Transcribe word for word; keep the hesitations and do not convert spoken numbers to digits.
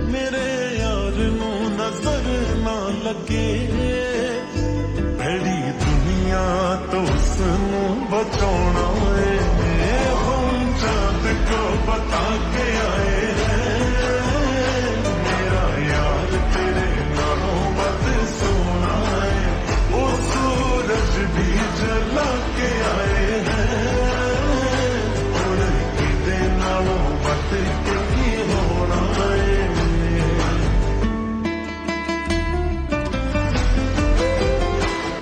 ਮੇਰੇ ਯਾਰ ਨੂੰ ਨਜ਼ਰ ਨਾ ਲੱਗੇ, ਭੈੜੀ ਦੁਨੀਆ ਤੋਂ ਉਸਨੂੰ ਬਚਾਉਣਾ